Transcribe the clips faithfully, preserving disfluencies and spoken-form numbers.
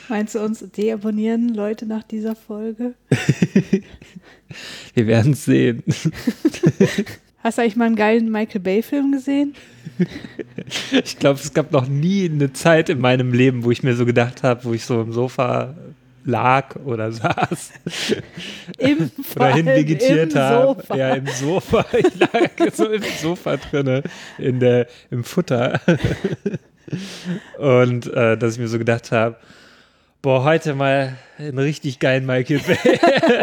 Meinst du, uns deabonnieren Leute nach dieser Folge? Wir werden es sehen. Hast du eigentlich mal einen geilen Michael Bay-Film gesehen? Ich glaube, es gab noch nie eine Zeit in meinem Leben, wo ich mir so gedacht habe, wo ich so im Sofa lag oder saß Im, oder hinvegetiert habe. Sofa. Ja, im Sofa. Ich lag so im Sofa drinne, in der, im Futter. Und äh, dass ich mir so gedacht habe, boah, heute mal einen richtig geilen Michael Bay.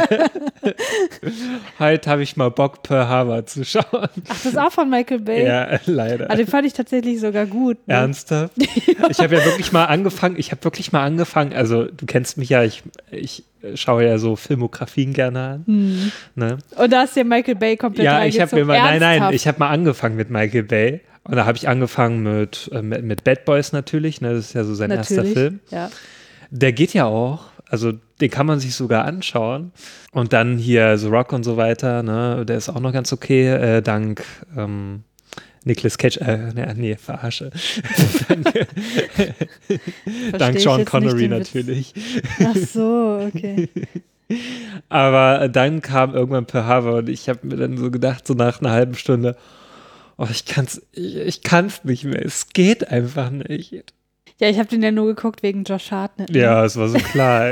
Heute habe ich mal Bock, Pearl Harbor zu schauen. Ach, das ist auch von Michael Bay? Ja, leider. Ah, den fand ich tatsächlich sogar gut. Ne? Ernsthaft? Ja. Ich habe ja wirklich mal angefangen, ich habe wirklich mal angefangen, also du kennst mich ja, ich, ich schaue ja so Filmografien gerne an. Hm. Ne? Und da ist dir Michael Bay komplett Ja, ich habe mir mal, nein, nein, ernsthaft. ich habe mal angefangen mit Michael Bay. Und da habe ich angefangen mit, äh, mit, mit Bad Boys natürlich, ne? Das ist ja so sein natürlich, erster Film. Ja. Der geht ja auch, also den kann man sich sogar anschauen. Und dann hier The Rock und so weiter, ne? Der ist auch noch ganz okay, äh, dank ähm, Nicolas Cage, äh, nee, nee verarsche. dank dank Sean Connery natürlich. Ach so, okay. Aber dann kam irgendwann Pearl Harbor und ich habe mir dann so gedacht, so nach einer halben Stunde, oh, ich kann's, ich, ich kann's nicht mehr, es geht einfach nicht. Ja, ich habe den ja nur geguckt wegen Josh Hartnett. Ne? Ja, es war so klar.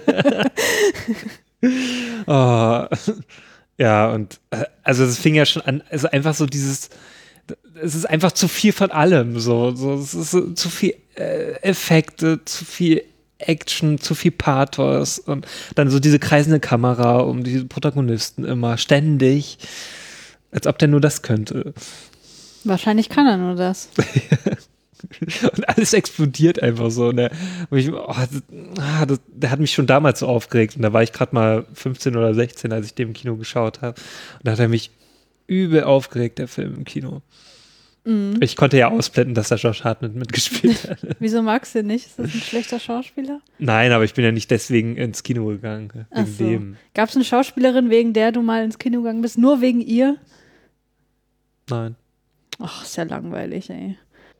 oh. Ja, und äh, also es fing ja schon an, also einfach so dieses, es ist einfach zu viel von allem, so, so es ist so, zu viel äh, Effekte, zu viel Action, zu viel Pathos und dann so diese kreisende Kamera um diese Protagonisten immer, ständig, als ob der nur das könnte. Wahrscheinlich kann er nur das. Und alles explodiert einfach so. Und der, ich, oh, das, das, der hat mich schon damals so aufgeregt. Und da war ich gerade mal fünfzehn oder sechzehn, als ich den im Kino geschaut habe. Und da hat er mich übel aufgeregt, der Film im Kino. Mhm. Ich konnte ja ausblenden, dass da Josh Hartnett mitgespielt hat. Wieso magst du den nicht? Ist das ein schlechter Schauspieler? Nein, aber ich bin ja nicht deswegen ins Kino gegangen. Wegen Ach so. dem. Gab es eine Schauspielerin, wegen der du mal ins Kino gegangen bist? Nur wegen ihr? Nein. Ach, ist ja langweilig, ey.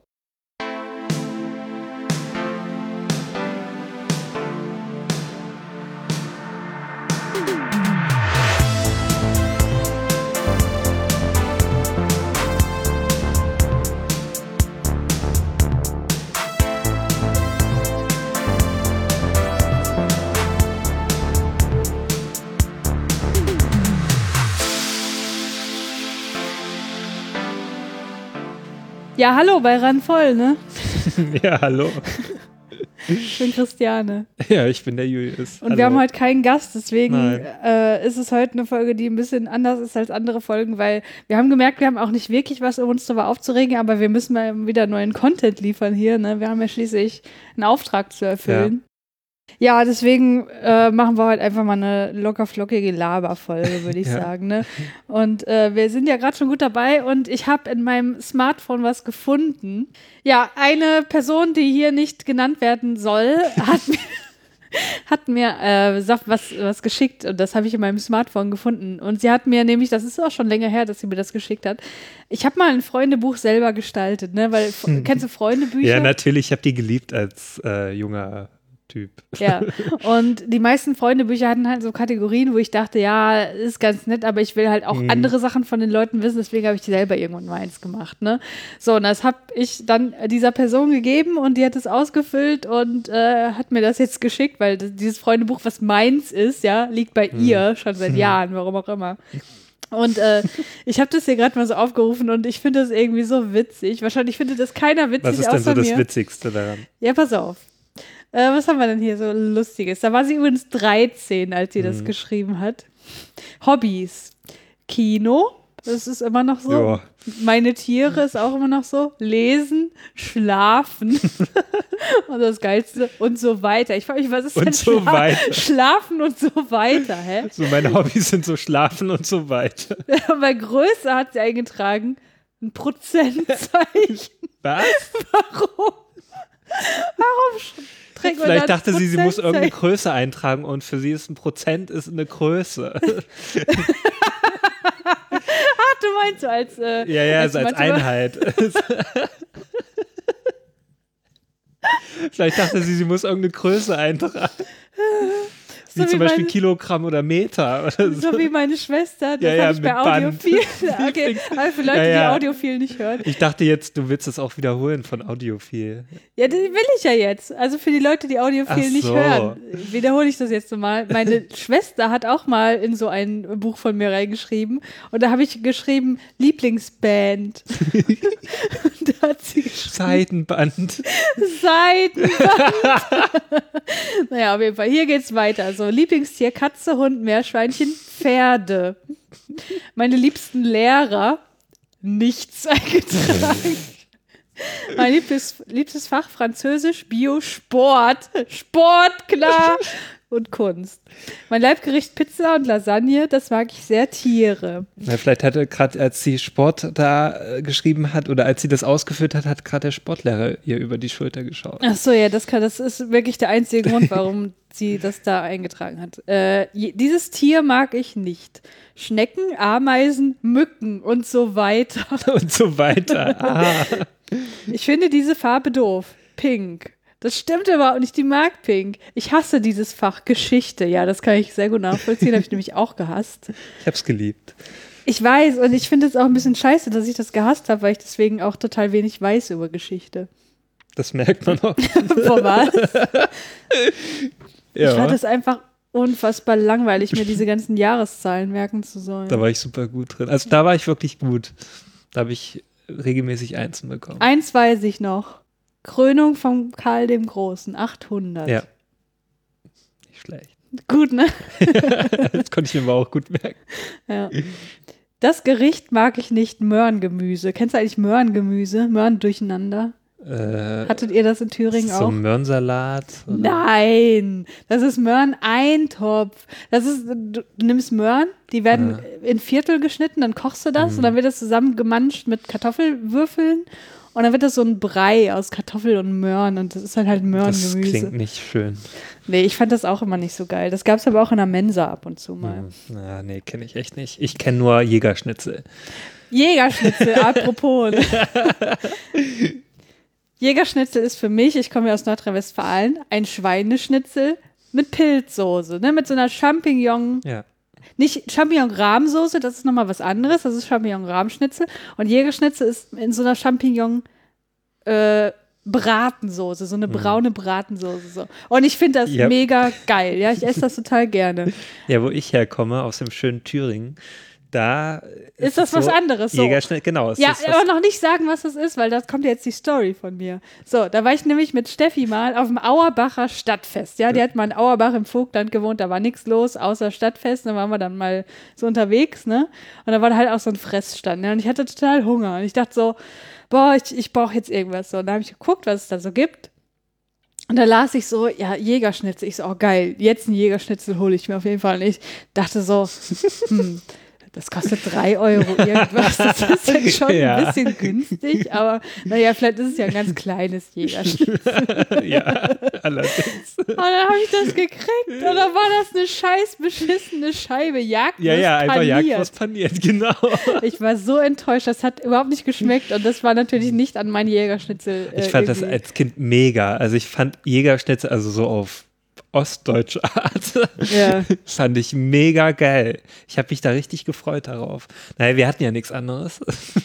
Ja, hallo bei Randvoll, ne? Ja, hallo. Ich bin Christiane. Ja, ich bin der Julius. Und hallo. Wir haben heute keinen Gast, deswegen äh, ist es heute eine Folge, die ein bisschen anders ist als andere Folgen, weil wir haben gemerkt, wir haben auch nicht wirklich was, um uns darüber aufzuregen, aber wir müssen mal wieder neuen Content liefern hier, ne? Wir haben ja schließlich einen Auftrag zu erfüllen. Ja. Ja, deswegen äh, machen wir heute einfach mal eine locker-flockige Laberfolge, würde ich ja. sagen. Ne? Und äh, wir sind ja gerade schon gut dabei und ich habe in meinem Smartphone was gefunden. Ja, eine Person, die hier nicht genannt werden soll, hat mir, hat mir äh, was, was geschickt und das habe ich in meinem Smartphone gefunden. Und sie hat mir nämlich, das ist auch schon länger her, dass sie mir das geschickt hat, ich habe mal ein Freundebuch selber gestaltet, ne? Weil, kennst du Freundebücher? Ja, natürlich, ich habe die geliebt als äh, junger Typ. Ja, und die meisten Freundebücher hatten halt so Kategorien, wo ich dachte, ja, ist ganz nett, aber ich will halt auch mhm. andere Sachen von den Leuten wissen, deswegen habe ich selber irgendwann mal eins gemacht, ne? So, und das habe ich dann dieser Person gegeben und die hat es ausgefüllt und äh, hat mir das jetzt geschickt, weil das, dieses Freundebuch, was meins ist, ja, liegt bei mhm. ihr schon seit Jahren, warum auch immer. Und äh, ich habe das hier gerade mal so aufgerufen und ich finde das irgendwie so witzig. Wahrscheinlich findet das keiner witzig, außer mir. Was ist denn so das mir. Witzigste daran? Ja, pass auf. Äh, was haben wir denn hier so Lustiges? Da war sie übrigens dreizehn, als sie mhm. das geschrieben hat. Hobbys. Kino, das ist immer noch so. Ja. Meine Tiere ist auch immer noch so. Lesen, schlafen und das Geilste und so weiter. Ich frage mich, was ist und denn so Schla- weiter. Schlafen und so weiter, hä? So, meine Hobbys sind so Schlafen und so weiter. Bei Größe hat sie eingetragen ein Prozentzeichen. Was? Warum? Warum trägt man Vielleicht dachte sie, sie muss irgendeine Größe eintragen und für sie ist ein Prozent ist eine Größe. Ach, du meinst so als äh, Ja, ja, als, als Einheit. Vielleicht dachte sie, sie muss irgendeine Größe eintragen. Wie so zum wie Beispiel meine, Kilogramm oder Meter. Oder so. so wie meine Schwester, das ja, ja, habe ich bei Audiophil. Okay, aber für Leute, ja, ja. die Audiophil nicht hören. Ich dachte jetzt, du willst das auch wiederholen von Audiophil. Ja, das will ich ja jetzt. Also für die Leute, die Audiophil so. nicht hören, wiederhole ich das jetzt nochmal. Meine Schwester hat auch mal in so ein Buch von mir reingeschrieben und da habe ich geschrieben, Lieblingsband. Und da hat sie geschrieben, Seitenband. Seitenband. Naja, auf jeden Fall. Hier geht's weiter. So, Lieblingstier, Katze, Hund, Meerschweinchen, Pferde. Meine liebsten Lehrer, nichts eingetragen. Mein liebstes, liebstes Fach, Französisch, Bio, Sport. Sport, klar. Und Kunst. Mein Leibgericht, Pizza und Lasagne, das mag ich sehr, Tiere. Ja, vielleicht hatte gerade, als sie Sport da äh, geschrieben hat oder als sie das ausgeführt hat, hat gerade der Sportlehrer ihr über die Schulter geschaut. Ach so, ja, das, kann, das ist wirklich der einzige Grund, warum sie das da eingetragen hat. Äh, je, dieses Tier mag ich nicht. Schnecken, Ameisen, Mücken und so weiter. Und so weiter. Ah. Ich finde diese Farbe doof. Pink. Das stimmt überhaupt nicht, die mag Pink. Ich hasse dieses Fach Geschichte. Ja, das kann ich sehr gut nachvollziehen, habe ich nämlich auch gehasst. Ich hab's geliebt. Ich weiß und ich finde es auch ein bisschen scheiße, dass ich das gehasst habe, weil ich deswegen auch total wenig weiß über Geschichte. Das merkt man auch. Vor was? Ja. Ich fand es einfach unfassbar langweilig, mir diese ganzen Jahreszahlen merken zu sollen. Da war ich super gut drin. Also da war ich wirklich gut. Da habe ich regelmäßig Einsen bekommen. Eins weiß ich noch. Krönung von Karl dem Großen, achthundert. Ja. Nicht schlecht. Gut, ne? Das konnte ich mir aber auch gut merken. Ja. Das Gericht mag ich nicht, Möhrengemüse. Kennst du eigentlich Möhrengemüse? Möhren durcheinander? Äh, Hattet ihr das in Thüringen so auch? ein Möhrensalat? Oder? Nein, das ist Möhren-Eintopf. Das ist, du, du nimmst Möhren, die werden ah. in Viertel geschnitten, dann kochst du das mm. und dann wird das zusammen gemanscht mit Kartoffelwürfeln und dann wird das so ein Brei aus Kartoffel und Möhren und das ist halt halt Möhrengemüse. Das klingt nicht schön. Nee, ich fand das auch immer nicht so geil. Das gab es aber auch in der Mensa ab und zu mal. Mm. Na, nee, kenne ich echt nicht. Ich kenne nur Jägerschnitzel. Jägerschnitzel, apropos. Jägerschnitzel ist für mich, ich komme ja aus Nordrhein-Westfalen, ein Schweineschnitzel mit Pilzsoße, ne, mit so einer Champignon, ja. nicht Champignon-Rahmsoße, das ist nochmal was anderes, das ist Champignon-Rahmschnitzel und Jägerschnitzel ist in so einer Champignon äh, Bratensoße, so eine braune Bratensoße. So. Und ich finde das ja. mega geil, ja, ich esse das total gerne. Ja, wo ich herkomme, aus dem schönen Thüringen, da ist, ist das so was anderes. So. Jägerschnitt, genau. Ja, aber noch nicht sagen, was das ist, weil das kommt jetzt die Story von mir. So, da war ich nämlich mit Steffi mal auf dem Auerbacher Stadtfest. Ja, die hat mal in Auerbach im Vogtland gewohnt, da war nichts los, außer Stadtfest. Da waren wir dann mal so unterwegs, ne? Und da war halt auch so ein Fressstand. Ne? Und ich hatte total Hunger. Und ich dachte so, boah, ich, ich brauche jetzt irgendwas. So, und da habe ich geguckt, was es da so gibt. Und da las ich so, ja, Jägerschnitzel. Ich so, oh geil, jetzt ein Jägerschnitzel hole ich mir auf jeden Fall. Und ich dachte so, hm, das kostet drei Euro irgendwas. Das ist jetzt schon ja. ein bisschen günstig, aber naja, vielleicht ist es ja ein ganz kleines Jägerschnitzel. Ja, allerdings. Und dann habe ich das gekriegt und dann war das eine scheiß beschissene Scheibe Jagdwurst Ja, ja, einfach paniert. Jagdwurst paniert, genau. Ich war so enttäuscht, das hat überhaupt nicht geschmeckt und das war natürlich nicht an mein Jägerschnitzel. Äh, ich fand irgendwie. das als Kind mega. Also ich fand Jägerschnitzel, also so auf ostdeutsche Art, ja. fand ich mega geil. Ich habe mich da richtig gefreut darauf. Naja, wir hatten ja nichts anderes.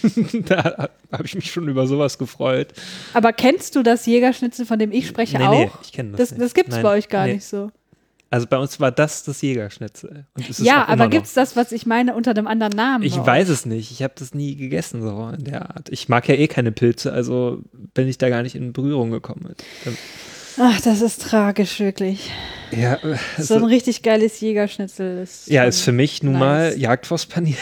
Da habe ich mich schon über sowas gefreut. Aber kennst du das Jägerschnitzel, von dem ich spreche, nee, auch? Nee, ich kenne das, das nicht. Das gibt es bei euch gar nee. nicht so. Also bei uns war das das Jägerschnitzel. Und es ist ja, auch aber immer gibt es das, was ich meine, unter einem anderen Namen? Ich weiß es nicht. Ich habe das nie gegessen, so in der Art. Ich mag ja eh keine Pilze, also bin ich da gar nicht in Berührung gekommen mit. Ach, das ist tragisch, wirklich. Ja, so ein richtig geiles Jägerschnitzel ist. Ja, ist für mich nun nice. mal Jagdwurst paniert.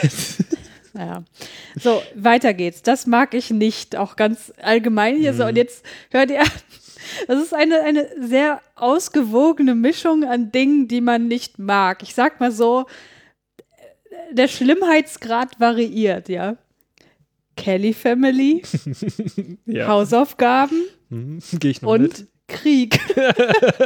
Ja. So, weiter geht's. Das mag ich nicht, auch ganz allgemein hier mm. so. Und jetzt hört ihr, das ist eine, eine sehr ausgewogene Mischung an Dingen, die man nicht mag. Ich sag mal so, der Schlimmheitsgrad variiert, ja. Kelly Family, ja. Hausaufgaben hm, geh ich noch und mit? Krieg.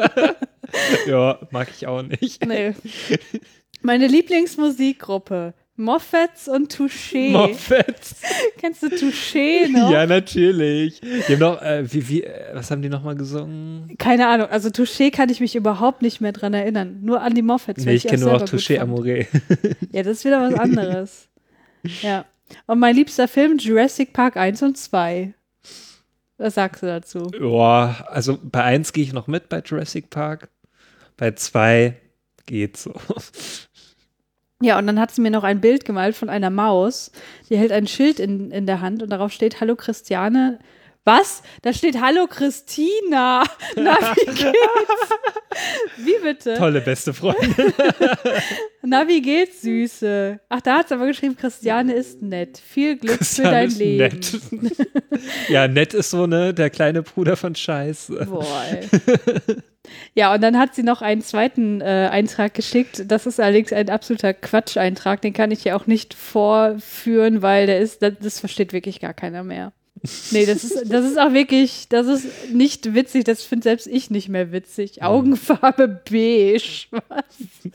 Ja, mag ich auch nicht. Nee. Meine Lieblingsmusikgruppe, Moffats und Touché. Moffats. Kennst du Touché noch? Ja, natürlich. Die haben noch, äh, wie, wie, was haben die nochmal gesungen? Keine Ahnung, also Touché kann ich mich überhaupt nicht mehr dran erinnern. Nur an die Moffats. Nee, ich, ich kenne nur noch Touché Amoré. Ja, das ist wieder was anderes. Ja. Und mein liebster Film, Jurassic Park eins und zwei. Was sagst du dazu? Boah, also bei eins gehe ich noch mit bei Jurassic Park. Bei zwei geht's so. Ja, und dann hat sie mir noch ein Bild gemalt von einer Maus. Die hält ein Schild in, in der Hand und darauf steht Hallo Christiane. Was? Da steht Hallo Christina. Na, wie geht's? Wie bitte? Tolle beste Freundin. Na, wie geht's, Süße? Ach, da hat es aber geschrieben, Christiane ist nett. Viel Glück Christiane für dein ist Leben. Nett. Ja, nett ist so, ne, der kleine Bruder von Scheiße. Boah, ey. Ja, und dann hat sie noch einen zweiten äh, Eintrag geschickt. Das ist allerdings ein absoluter Quatsch-Eintrag. Den kann ich ja auch nicht vorführen, weil der ist, das, das versteht wirklich gar keiner mehr. Nee, das ist, das ist auch wirklich, das ist nicht witzig. Das finde selbst ich nicht mehr witzig. Augenfarbe beige. Was?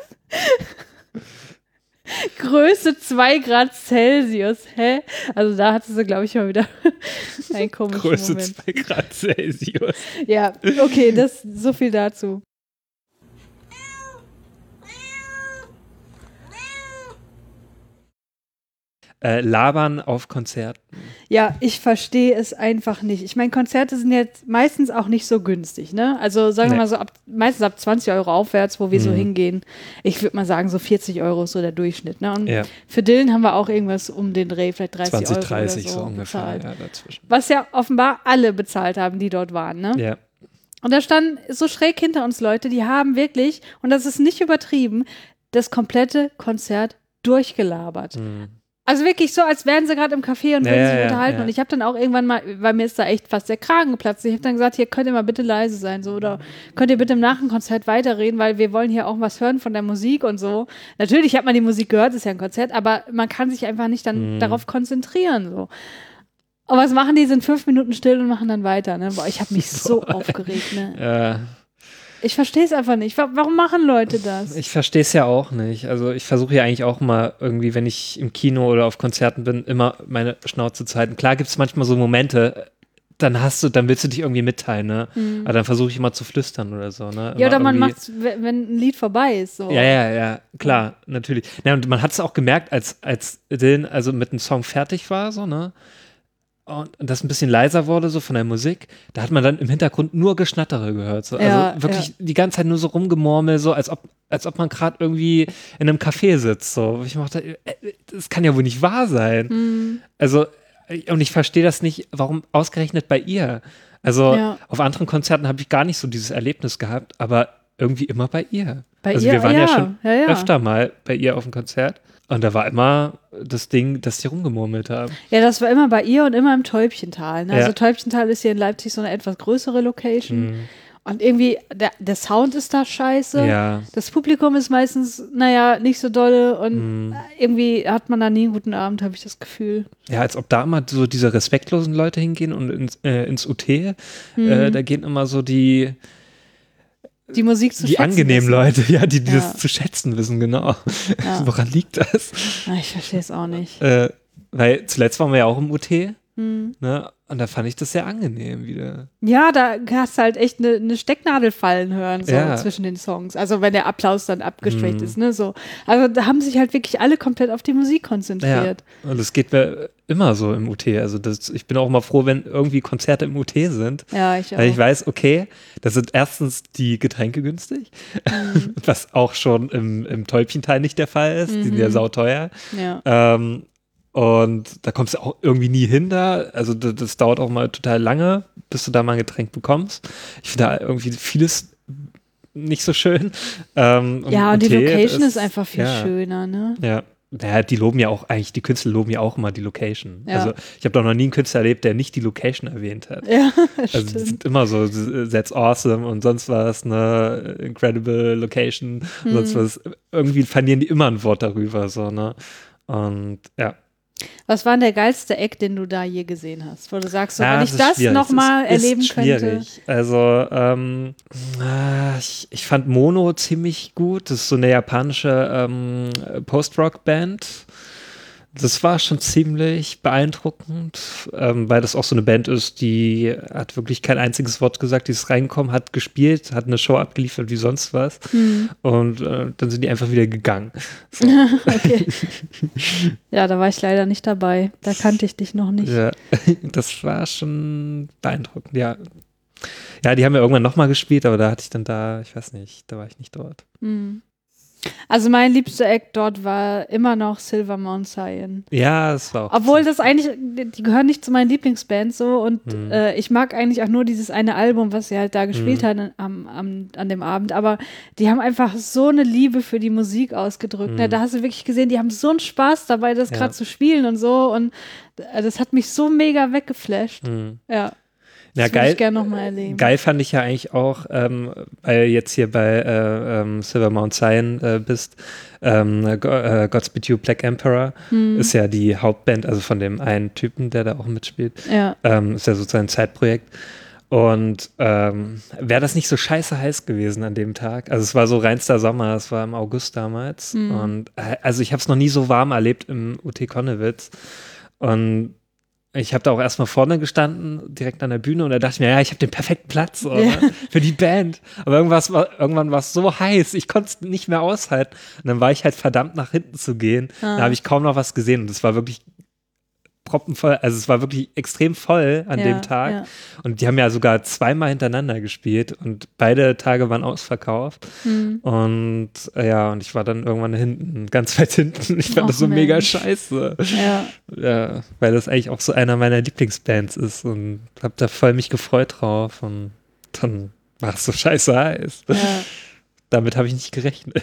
Größe zwei Grad Celsius. Hä? Also da hatte sie, glaube ich, mal wieder einen komischen Größe Moment. zwei Grad Celsius. Ja, okay, das so viel dazu. Äh, labern auf Konzerten. Ja, ich verstehe es einfach nicht. Ich meine, Konzerte sind jetzt meistens auch nicht so günstig, ne? Also sagen wir Nee. mal so, ab, meistens ab zwanzig Euro aufwärts, wo wir Mhm. so hingehen. Ich würde mal sagen, so vierzig Euro ist so der Durchschnitt, ne? Und Ja. für Dylan haben wir auch irgendwas um den Dreh, vielleicht dreißig zwanzig, Euro dreißig oder so, so ungefähr, bezahlt. ja, dazwischen. Was ja offenbar alle bezahlt haben, die dort waren, ne? Ja. Und da standen so schräg hinter uns Leute, die haben wirklich, und das ist nicht übertrieben, das komplette Konzert durchgelabert. Mhm. Also wirklich so, als wären sie gerade im Café und Ja, würden ja, sich ja, unterhalten. ja. Und ich habe dann auch irgendwann mal, weil mir ist da echt fast der Kragen geplatzt. Ich habe dann gesagt, hier könnt ihr mal bitte leise sein, so, oder könnt ihr bitte im Nachkonzert weiterreden, weil wir wollen hier auch was hören von der Musik und so. Natürlich hat man die Musik gehört, ist ja ein Konzert, aber man kann sich einfach nicht dann Mhm. darauf konzentrieren, so. Und was machen die? Sind fünf Minuten still und machen dann weiter, ne? Boah, ich habe mich so aufgeregt, ne? Ja. Ich verstehe es einfach nicht. Wa- Warum machen Leute das? Ich verstehe es ja auch nicht. Also ich versuche ja eigentlich auch mal irgendwie, wenn ich im Kino oder auf Konzerten bin, immer meine Schnauze zu halten. Klar gibt es manchmal so Momente, dann hast du, dann willst du dich irgendwie mitteilen, ne? Mhm. Aber dann versuche ich immer zu flüstern oder so, ne? Ja, Immer oder man irgendwie- macht's, wenn wenn ein Lied vorbei ist, so. Ja, ja, ja, klar, natürlich. Ja, und man hat es auch gemerkt, als, als Dylan also mit dem Song fertig war, so, ne? Und das ein bisschen leiser wurde, so von der Musik, da hat man dann im Hintergrund nur Geschnattere gehört. So. Also Ja, wirklich ja. die ganze Zeit nur so rumgemurmel, so als ob, als ob man gerade irgendwie in einem Café sitzt. So. Wo ich mir dachte, äh, das kann ja wohl nicht wahr sein. Mhm. Also, äh, und ich verstehe das nicht, warum ausgerechnet bei ihr. Also Ja. auf anderen Konzerten habe ich gar nicht so dieses Erlebnis gehabt, aber irgendwie immer bei ihr. Bei also ihr, wir waren ja, ja, schon ja, ja. öfter mal bei ihr auf dem Konzert. Und da war immer das Ding, dass die rumgemurmelt haben. Ja, das war immer bei ihr und immer im Täubchental. Ne? Ja. Also Täubchental ist hier in Leipzig so eine etwas größere Location. Mhm. Und irgendwie, der, der Sound ist da scheiße. Ja. Das Publikum ist meistens, naja, nicht so dolle. Und Mhm. irgendwie hat man da nie einen guten Abend, habe ich das Gefühl. Ja, als ob da immer so diese respektlosen Leute hingehen und ins, äh, ins U T. Mhm. Äh, da gehen immer so die, Die Musik zu die schätzen angenehmen wissen. Leute, ja, die, die Ja. das zu schätzen wissen, genau. Ja. Woran liegt das? Ah, ich verstehe es auch nicht. Äh, weil zuletzt waren wir ja auch im U T, Mhm. ne? Und da fand ich das sehr angenehm wieder. Ja, da hast du halt echt eine, eine Stecknadel fallen hören, so Ja. zwischen den Songs. Also wenn der Applaus dann abgeschwächt Mhm. ist, ne, so. Also da haben sich halt wirklich alle komplett auf die Musik konzentriert. Ja. Und das geht mir immer so im U T. Also das, ich bin auch immer froh, wenn irgendwie Konzerte im U T sind. Ja, ich auch. Weil ich weiß, okay, da sind erstens die Getränke günstig, Mhm. was auch schon im, im Täubchenteil nicht der Fall ist. Die sind ja Mhm. sauteuer. Ja. Ähm, und da kommst du auch irgendwie nie hin da. Also das, das dauert auch mal total lange, bis du da mal ein Getränk bekommst. Ich finde da irgendwie vieles nicht so schön. Ähm, Ja, und die Tee Location ist einfach viel ja, schöner, ne? Ja. Ja, die loben ja auch, eigentlich die Künstler loben ja auch immer die Location. Ja. Also ich habe doch noch nie einen Künstler erlebt, der nicht die Location erwähnt hat. Ja, Also die stimmt. sind immer so, that's awesome und sonst was, ne, incredible location und sonst Mhm. was. Irgendwie verlieren die immer ein Wort darüber, so, ne. Und ja. Was war denn der geilste Act, den du da je gesehen hast? Wo du sagst, so, Ja, wenn es ich ist das schwierig. nochmal Es ist erleben könnte. schwierig. Also, ähm, ah, ich, ich fand Mono ziemlich gut. Das ist so eine japanische ähm, Post-Rock-Band. Das war schon ziemlich beeindruckend, ähm, weil das auch so eine Band ist, die hat wirklich kein einziges Wort gesagt, die ist reingekommen, hat gespielt, hat eine Show abgeliefert wie sonst was hm. und äh, dann sind die einfach wieder gegangen. So. Okay. Ja, da war ich leider nicht dabei, da kannte ich dich noch nicht. Ja, das war schon beeindruckend, ja. Ja, die haben ja irgendwann nochmal gespielt, aber da hatte ich dann da, ich weiß nicht, da war ich nicht dort. Hm. Also mein liebster Act dort war immer noch Silver Mount Zion. Ja, das war auch. Obwohl das eigentlich, die gehören nicht zu meinen Lieblingsbands so und mhm. äh, ich mag eigentlich auch nur dieses eine Album, was sie halt da gespielt mhm. haben am, am, an dem Abend, aber die haben einfach so eine Liebe für die Musik ausgedrückt. Mhm. Ne? Da hast du wirklich gesehen, die haben so einen Spaß dabei, das ja. gerade zu spielen und so und äh, das hat mich so mega weggeflasht. Mhm. Ja. Das ja, geil, ich gerne nochmal erleben. Geil fand ich ja eigentlich auch, ähm, weil du jetzt hier bei äh, ähm, Silver Mount Zion äh, bist, ähm, äh, Godspeed You Black Emperor hm. ist ja die Hauptband, also von dem einen Typen, der da auch mitspielt. Ja. Ähm, ist ja sozusagen ein Zeitprojekt. Und ähm, wäre das nicht so scheiße heiß gewesen an dem Tag? Also es war so reinster Sommer, es war im August damals. Hm. Und äh, also ich habe es noch nie so warm erlebt im U T Konnewitz. Und ich habe da auch erstmal vorne gestanden, direkt an der Bühne und da dachte ich mir, ja, ich habe den perfekten Platz oder, ja. für die Band. Aber irgendwas war, irgendwann war es so heiß, ich konnte es nicht mehr aushalten. Und dann war ich halt verdammt nach hinten zu gehen. Ah. Da habe ich kaum noch was gesehen und es war wirklich proppenvoll, also es war wirklich extrem voll an ja, dem Tag. Ja. Und die haben ja sogar zweimal hintereinander gespielt und beide Tage waren ausverkauft. Mhm. Und äh, ja, und ich war dann irgendwann hinten, ganz weit hinten. Ich fand Och, das so Mensch. mega scheiße. Ja. Ja, weil das eigentlich auch so einer meiner Lieblingsbands ist und hab da voll mich gefreut drauf und dann war es so scheiße heiß. Ja. Damit habe ich nicht gerechnet.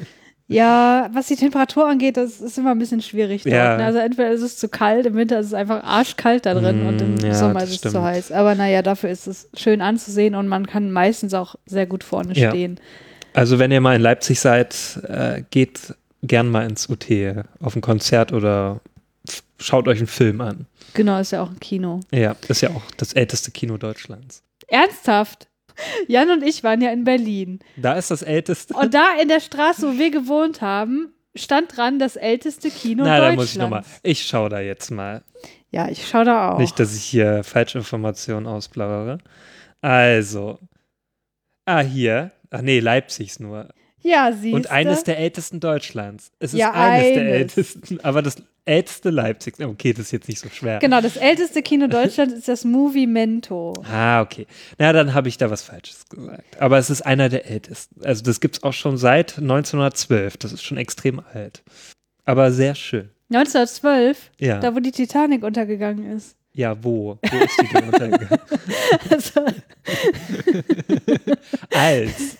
Ja, was die Temperatur angeht, das ist immer ein bisschen schwierig dort. Ja. Ne? Also entweder ist es zu kalt, im Winter ist es einfach arschkalt da drin mm, und im ja, Sommer ist es stimmt. zu heiß. Aber naja, dafür ist es schön anzusehen und man kann meistens auch sehr gut vorne ja. stehen. Also wenn ihr mal in Leipzig seid, äh, geht gern mal ins U T auf ein Konzert oder schaut euch einen Film an. Genau, ist ja auch ein Kino. Ja, ist ja auch das älteste Kino Deutschlands. Ernsthaft? Jan und ich waren ja in Berlin. Da ist das älteste. Und da in der Straße, wo wir gewohnt haben, stand dran das älteste Kino Na, Deutschlands. Da muss ich nochmal. Ich schaue da jetzt mal. Ja, ich schaue da auch. Nicht, dass ich hier Falschinformationen ausplaudere. Also. Ah, hier. Ach nee, Leipzigs nur. Ja, siehst du. Und eines der ältesten Deutschlands. Es ist ja, eines, eines der ältesten, aber das älteste Leipzigs. Okay, das ist jetzt nicht so schwer. Genau, das älteste Kino Deutschlands ist das Movimento. Ah, okay. Na, dann habe ich da was Falsches gesagt. Aber es ist einer der ältesten. Also das gibt es auch schon seit neunzehnhundertzwölf. Das ist schon extrem alt. Aber sehr schön. neunzehnhundertzwölf? Ja. Da, wo die Titanic untergegangen ist. Ja, wo? Wo ist die denn untergegangen? Also. Als.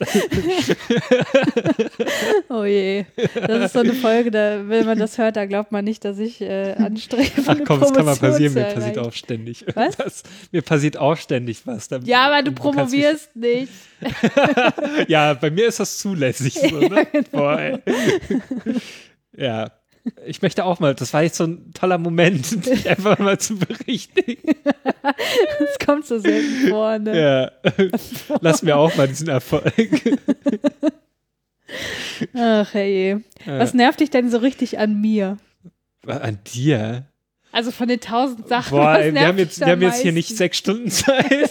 Oh je. Das ist so eine Folge, da, wenn man das hört, da glaubt man nicht, dass ich äh, anstrebe. Ach komm, das kann mal passieren, mir passiert auch ständig was. Was? Mir passiert auch ständig was. Da, ja, aber du promovierst nicht. Ja, bei mir ist das zulässig. So, ne? Ja, genau. Boah, ey. Ja. Ich möchte auch mal, das war jetzt so ein toller Moment, dich einfach mal zu berichtigen. Das kommt so selten vor, ne? Ja, lass mir auch mal diesen Erfolg. Ach, hey. Was nervt dich denn so richtig an mir? An dir? Also von den tausend Sachen, Boah, was ey, wir haben jetzt, wir haben jetzt hier nicht sechs Stunden Zeit.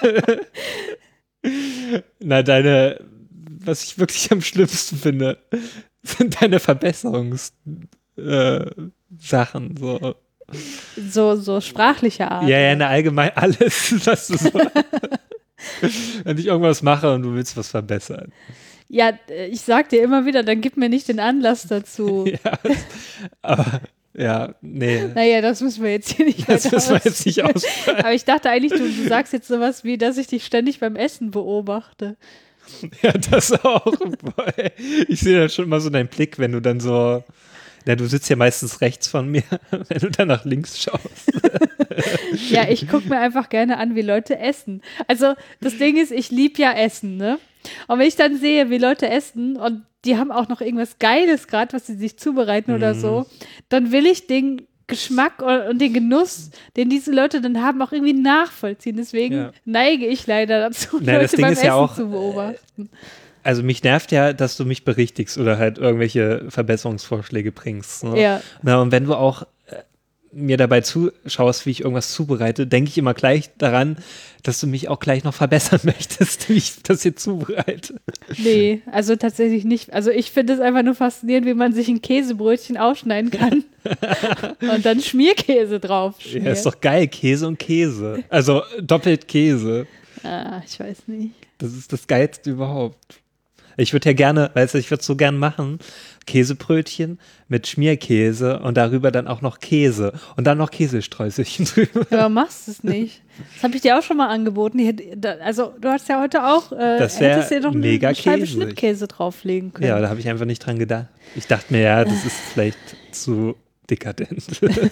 Na, deine, was ich wirklich am schlimmsten finde, sind deine Verbesserungs- Äh, Sachen, so. So, so sprachliche Art. Ja, ja, ne, allgemein alles, was du so. Wenn ich irgendwas mache und du willst was verbessern. Ja, ich sag dir immer wieder, dann gib mir nicht den Anlass dazu. Ja, aber, ja, nee. Naja, das müssen wir jetzt hier nicht Das müssen wir jetzt nicht aussprechen. Aber ich dachte eigentlich, du, du sagst jetzt sowas wie, dass ich dich ständig beim Essen beobachte. Ja, das auch. Boah, ich sehe da schon mal so deinen Blick, wenn du dann so. Ja, du sitzt ja meistens rechts von mir, wenn du dann nach links schaust. Ja, ich gucke mir einfach gerne an, wie Leute essen. Also das Ding ist, ich liebe ja Essen, ne? Und wenn ich dann sehe, wie Leute essen und die haben auch noch irgendwas Geiles gerade, was sie sich zubereiten mm. oder so, dann will ich den Geschmack und den Genuss, den diese Leute dann haben, auch irgendwie nachvollziehen. Deswegen ja. neige ich leider dazu, Na, Leute beim Essen ja auch, zu beobachten. also mich nervt ja, dass du mich berichtigst oder halt irgendwelche Verbesserungsvorschläge bringst. Ne? Ja. Na, und wenn du auch äh, mir dabei zuschaust, wie ich irgendwas zubereite, denke ich immer gleich daran, dass du mich auch gleich noch verbessern möchtest, wie ich das hier zubereite. Nee, also tatsächlich nicht. Also ich finde es einfach nur faszinierend, wie man sich ein Käsebrötchen aufschneiden kann und dann Schmierkäse drauf schmiert. Ja, ist doch geil, Käse und Käse. Also doppelt Käse. Ah, ich weiß nicht. Das ist das Geilste überhaupt. Ich würde ja gerne, weißt du, ich würde so gern machen, Käsebrötchen mit Schmierkäse und darüber dann auch noch Käse und dann noch Käsestreuselchen drüber. Ja, aber machst es nicht. Das habe ich dir auch schon mal angeboten. Also du hast ja heute auch, äh, Das hättest dir doch mega eine Scheibe käsig. Schnittkäse drauflegen können. Ja, da habe ich einfach nicht dran gedacht. Ich dachte mir, ja, das ist vielleicht zu dekadent.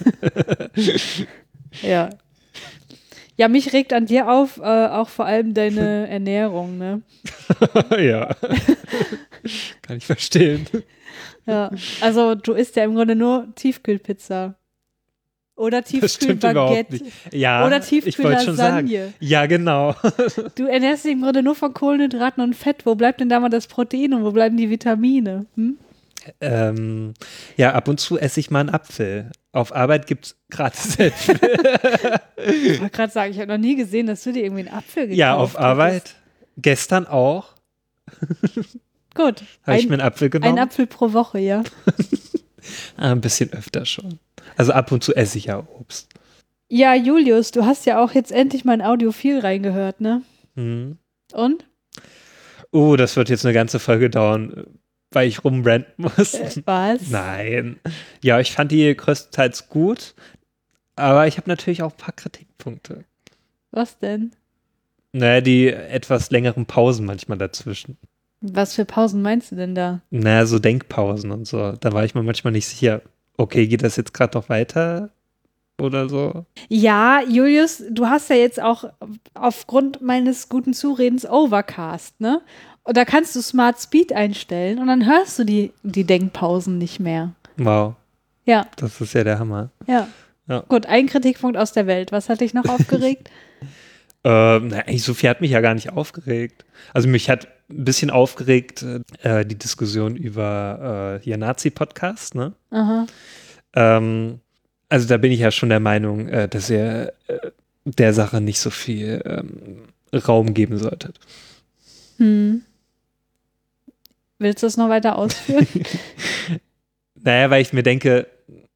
Ja. Ja, mich regt an dir auf, äh, auch vor allem deine Ernährung, ne? Ja. Kann ich verstehen. Ja, also du isst ja im Grunde nur Tiefkühlpizza. Oder Tiefkühlbaguette. Ja, oder Tiefkühllasagne. Ja, genau. Du ernährst dich im Grunde nur von Kohlenhydraten und Fett. Wo bleibt denn da mal das Protein und wo bleiben die Vitamine? Hm? Ähm, ja, ab und zu esse ich mal einen Apfel. Auf Arbeit gibt es gratis Äpfel. Ich wollte gerade sagen, ich habe noch nie gesehen, dass du dir irgendwie einen Apfel gekauft hast. Ja, auf Arbeit. Hattest. Gestern auch. Gut. Habe ich mir einen Apfel genommen? Ein Apfel pro Woche, ja. Ein bisschen öfter schon. Also ab und zu esse ich ja Obst. Ja, Julius, du hast ja auch jetzt endlich mal ein Audiophil reingehört, ne? Mhm. Und? Oh, das wird jetzt eine ganze Folge dauern, weil ich rumranten muss. Äh, was? Nein. Ja, ich fand die größtenteils gut, aber ich habe natürlich auch ein paar Kritikpunkte. Was denn? Naja, die etwas längeren Pausen manchmal dazwischen. Was für Pausen meinst du denn da? Naja, so Denkpausen und so. Da war ich mir manchmal nicht sicher, okay, geht das jetzt gerade noch weiter oder so? Ja, Julius, du hast ja jetzt auch aufgrund meines guten Zuredens Overcast, ne? Und da kannst du Smart Speed einstellen und dann hörst du die, die Denkpausen nicht mehr. Wow. Ja. Das ist ja der Hammer. Ja. Ja. Gut, ein Kritikpunkt aus der Welt. Was hat dich noch aufgeregt? ähm, na, Sophie hat mich ja gar nicht aufgeregt. Also mich hat ein bisschen aufgeregt äh, die Diskussion über äh, hier Nazi-Podcast, ne? Aha. Ähm, also da bin ich ja schon der Meinung, äh, dass ihr äh, der Sache nicht so viel ähm, Raum geben solltet. Hm. Willst du es noch weiter ausführen? Naja, weil ich mir denke,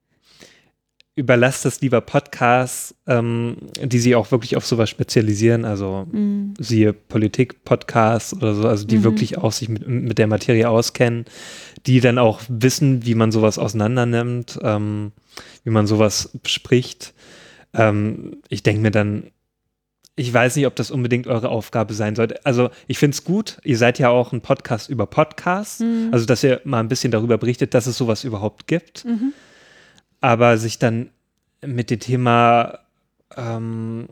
überlasst das lieber Podcasts, ähm, die sich auch wirklich auf sowas spezialisieren, also mm. siehe Politik-Podcasts oder so, also die mm. wirklich auch sich mit, mit der Materie auskennen, die dann auch wissen, wie man sowas auseinander nimmt, ähm, wie man sowas bespricht. Ähm, ich denke mir dann, ich weiß nicht, ob das unbedingt eure Aufgabe sein sollte. Also ich finde es gut, ihr seid ja auch ein Podcast über Podcasts, mm. also dass ihr mal ein bisschen darüber berichtet, dass es sowas überhaupt gibt. Mm-hmm. Aber sich dann mit dem Thema ähm,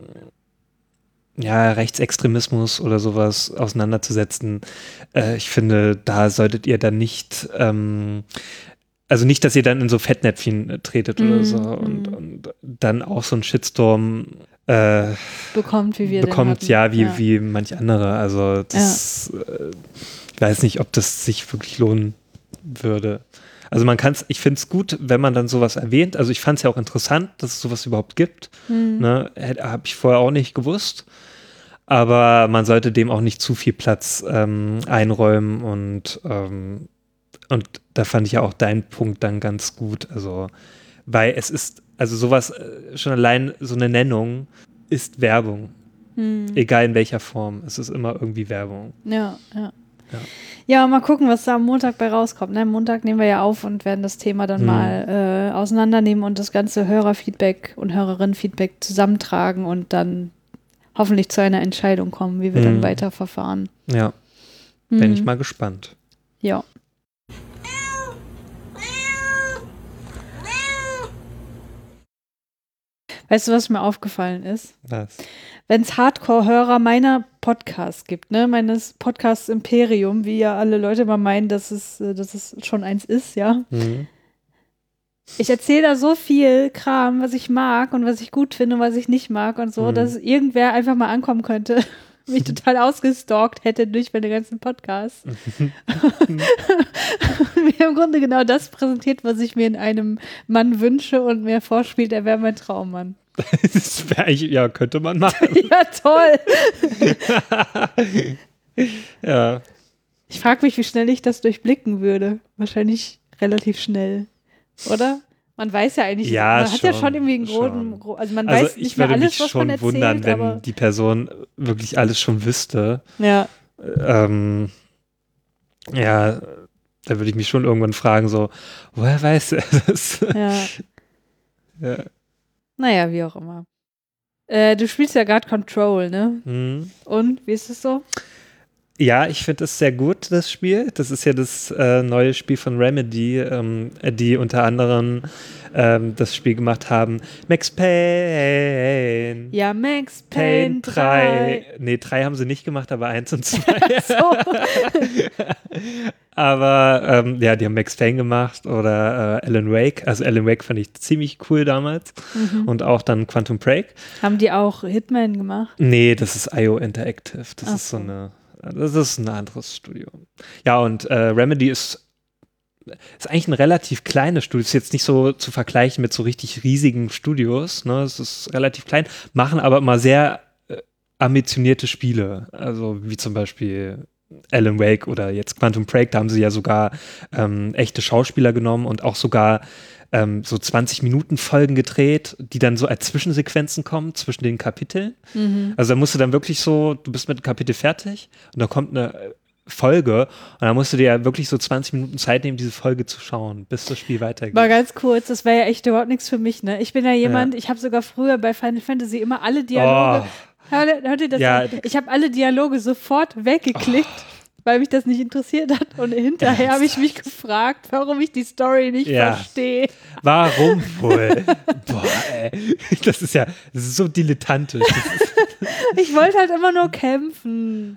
ja, Rechtsextremismus oder sowas auseinanderzusetzen, äh, ich finde, da solltet ihr dann nicht, ähm, also nicht, dass ihr dann in so Fettnäpfchen äh, tretet mm, oder so mm. und, und dann auch so einen Shitstorm äh, bekommt, wie wir bekommt, den ja, wie, ja, wie manch andere. Also das, ja. äh, ich weiß nicht, ob das sich wirklich lohnen würde. Also man kann es, ich finde es gut, wenn man dann sowas erwähnt. Also ich fand es ja auch interessant, dass es sowas überhaupt gibt. Mhm. Ne? Habe ich vorher auch nicht gewusst. Aber man sollte dem auch nicht zu viel Platz ähm, einräumen und, ähm, und da fand ich ja auch deinen Punkt dann ganz gut. Also, weil es ist, also sowas, schon allein so eine Nennung ist Werbung. Mhm. Egal in welcher Form. Es ist immer irgendwie Werbung. Ja, ja. Ja. ja, mal gucken, was da am Montag bei rauskommt. Ne? Am Montag nehmen wir ja auf und werden das Thema dann hm. mal äh, auseinandernehmen und das ganze Hörerfeedback und Hörerinnenfeedback zusammentragen und dann hoffentlich zu einer Entscheidung kommen, wie wir hm. dann weiter verfahren. Ja, bin hm. ich mal gespannt. Ja. Weißt du, was mir aufgefallen ist? Was? Wenn es Hardcore-Hörer meiner Podcasts gibt, ne, meines Podcasts Imperium, wie ja alle Leute mal meinen, dass es, dass es schon eins ist, ja. Mhm. Ich erzähle da so viel Kram, was ich mag und was ich gut finde und was ich nicht mag und so, mhm. dass irgendwer einfach mal ankommen könnte mich total ausgestalkt hätte durch meine ganzen Podcasts. Mir im Grunde genau das präsentiert, was ich mir in einem Mann wünsche und mir vorspielt, er wäre mein Traummann. Das wäre eigentlich, ja, könnte man machen. Ja, toll. Ja. Ich frage mich, wie schnell ich das durchblicken würde. Wahrscheinlich relativ schnell, oder? Man weiß ja eigentlich, ja, man schon, hat ja schon irgendwie einen großen, schon. also man also weiß nicht mehr alles, was man erzählt. Ich würde mich schon wundern, wenn aber die Person wirklich alles schon wüsste. Ja. Ähm, ja, da würde ich mich schon irgendwann fragen, so, woher weiß er das? Ja. Ja. Naja, wie auch immer. Äh, du spielst ja gerade Control, ne? Mhm. Und, wie ist es so? Ja, ich finde es sehr gut, das Spiel. Das ist ja das äh, neue Spiel von Remedy, ähm, die unter anderem ähm, das Spiel gemacht haben. Max Payne. Ja, Max Payne drei. Nee, drei haben sie nicht gemacht, aber eins und zwei. So. Aber ähm, ja, die haben Max Payne gemacht oder äh, Alan Wake. Also Alan Wake fand ich ziemlich cool damals. Mhm. Und auch dann Quantum Break. Haben die auch Hitman gemacht? Nee, das ist I O Interactive. Das Ach ist so eine Das ist ein anderes Studio. Ja, und äh, Remedy ist, ist eigentlich ein relativ kleines Studio. Ist jetzt nicht so zu vergleichen mit so richtig riesigen Studios. Ne? Es ist relativ klein, machen aber immer sehr äh, ambitionierte Spiele. Also wie zum Beispiel Alan Wake oder jetzt Quantum Break. Da haben sie ja sogar ähm, echte Schauspieler genommen und auch sogar Ähm, so zwanzig Minuten Folgen gedreht, die dann so als Zwischensequenzen kommen zwischen den Kapiteln. Mhm. Also da musst du dann wirklich so, du bist mit dem Kapitel fertig und dann kommt eine Folge und dann musst du dir ja wirklich so zwanzig Minuten Zeit nehmen, diese Folge zu schauen, bis das Spiel weitergeht. Mal ganz kurz, das wäre ja echt überhaupt nichts für mich, ne? Ich bin ja jemand, ja. ich habe sogar früher bei Final Fantasy immer alle Dialoge, oh. hört, hört ihr das ja. an? Ich habe alle Dialoge sofort weggeklickt. Oh. Weil mich das nicht interessiert hat und hinterher habe ich mich gefragt, warum ich die Story nicht ja. verstehe. Warum wohl? Boah, ey. Das ist ja, das ist so dilettantisch. Ich wollte halt immer nur kämpfen.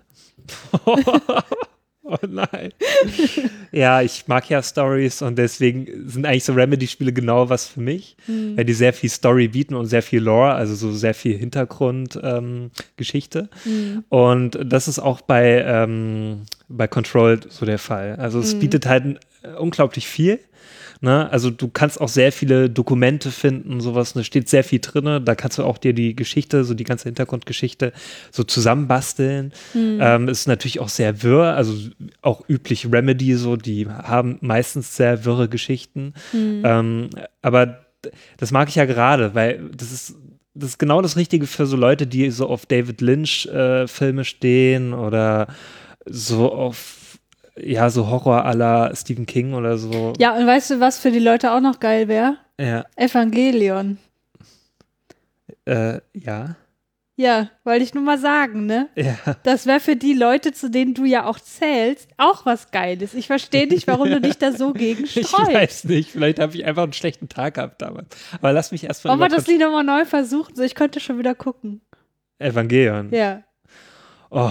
Oh nein. Ja, ich mag ja Stories und deswegen sind eigentlich so Remedy-Spiele genau was für mich, mhm. weil die sehr viel Story bieten und sehr viel Lore, also so sehr viel Hintergrundgeschichte. Ähm, mhm. Und das ist auch bei, ähm, bei Control so der Fall. Also es mhm. bietet halt äh, unglaublich viel. Ne? Also du kannst auch sehr viele Dokumente finden, sowas, da steht sehr viel drin, da kannst du auch dir die Geschichte, so die ganze Hintergrundgeschichte so zusammenbasteln. Mhm. Ähm, ist natürlich auch sehr wirr, also auch üblich Remedy so, die haben meistens sehr wirre Geschichten. Mhm. Ähm, aber das mag ich ja gerade, weil das ist das ist genau das Richtige für so Leute, die so auf David Lynch äh, Filme stehen oder so auf ja, so Horror à la Stephen King oder so. Ja, und weißt du, was für die Leute auch noch geil wäre? Ja. Evangelion. Äh, ja. Ja, wollte ich nur mal sagen, ne? Ja. Das wäre für die Leute, zu denen du ja auch zählst, auch was Geiles. Ich verstehe nicht, warum du dich da so gegen sträubst. Ich weiß nicht, vielleicht habe ich einfach einen schlechten Tag gehabt damals. Aber lass mich erstmal. Wollen wir das nicht nochmal neu versuchen? So, ich könnte schon wieder gucken. Evangelion. Ja. Oh.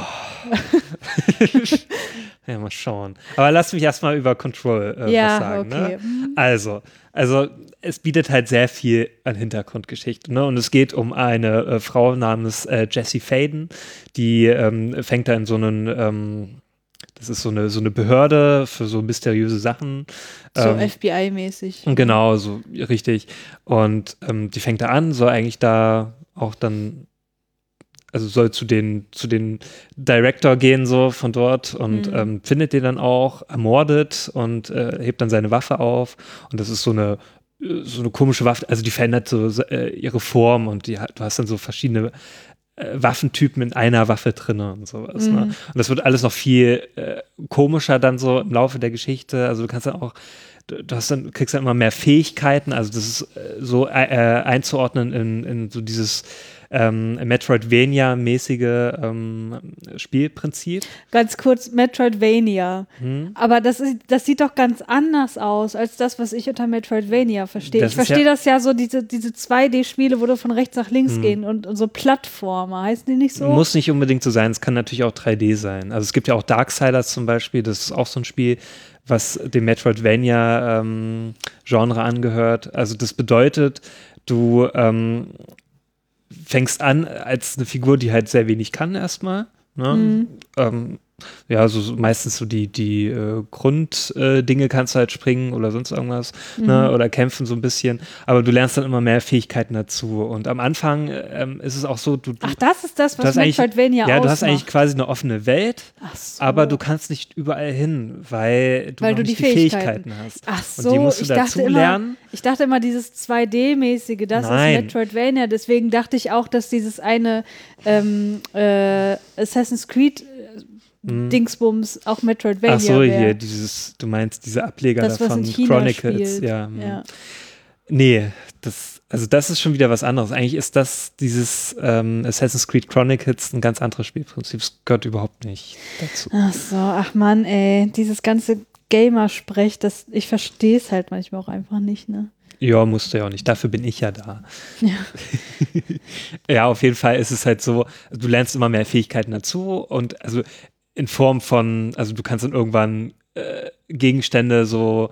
Ja, mal schauen. Aber lass mich erstmal über Control äh, ja, was sagen. Okay. Ne? Also, also es bietet halt sehr viel an Hintergrundgeschichte. Ne? Und es geht um eine äh, Frau namens äh, Jessie Faden, die ähm, fängt da in so einen, ähm, das ist so eine, so eine Behörde für so mysteriöse Sachen. So ähm, F B I-mäßig. Genau, so richtig. Und ähm, die fängt da an, soll eigentlich da auch dann also soll zu den, zu den Director gehen, so von dort und mhm. ähm, findet den dann auch, ermordet und äh, hebt dann seine Waffe auf. Und das ist so eine, so eine komische Waffe, also die verändert so äh, ihre Form und die, du hast dann so verschiedene äh, Waffentypen in einer Waffe drin und sowas. Mhm. Ne? Und das wird alles noch viel äh, komischer dann so im Laufe der Geschichte. Also du kannst dann auch Du hast dann, kriegst dann immer mehr Fähigkeiten, also das ist äh, so äh, einzuordnen in, in so dieses ähm, Metroidvania-mäßige ähm, Spielprinzip. Ganz kurz, Metroidvania. Hm? Aber das, ist, das sieht doch ganz anders aus, als das, was ich unter Metroidvania verstehe. Ich verstehe ja, das ja so, diese, diese zwei D-Spiele, wo du von rechts nach links hm. gehen und, und so Plattformer, heißen die nicht so? Muss nicht unbedingt so sein, es kann natürlich auch drei D sein. Also es gibt ja auch Darksiders zum Beispiel, das ist auch so ein Spiel, was dem Metroidvania-Genre ähm, angehört. Also das bedeutet, du ähm, fängst an als eine Figur, die halt sehr wenig kann erstmal. Ne? Mhm. Ähm, ja, so meistens so die, die äh, Grunddinge äh, kannst du halt springen oder sonst irgendwas, mhm. ne? Oder kämpfen so ein bisschen, aber du lernst dann immer mehr Fähigkeiten dazu und am Anfang ähm, ist es auch so, du, du Ach, das ist das, was Metroidvania Ja, ausmacht. du hast eigentlich quasi eine offene Welt, Ach so. aber du kannst nicht überall hin, weil du, weil noch du nicht die die Fähigkeiten. Fähigkeiten hast. Ach so, und die musst du ich dazu dachte immer, lernen. Ich dachte immer, dieses zwei D-mäßige, das Nein. ist Metroidvania, deswegen dachte ich auch, dass dieses eine ähm, äh, Assassin's Creed Dingsbums auch Metroidvania. Ach so, wär. hier, dieses, du meinst diese Ableger das, davon, was in China Chronicles. spielt. Ja, ja. Nee, das, also das ist schon wieder was anderes. Eigentlich ist das, dieses ähm, Assassin's Creed Chronicles ein ganz anderes Spielprinzip. Das gehört überhaupt nicht dazu. Ach so, ach Mann, ey, dieses ganze Gamer-Sprech, das, ich verstehe es halt manchmal auch einfach nicht, ne? Ja, musst du ja auch nicht. Dafür bin ich ja da. Ja. Ja, auf jeden Fall ist es halt so, du lernst immer mehr Fähigkeiten dazu und also in Form von, also du kannst dann irgendwann äh, Gegenstände so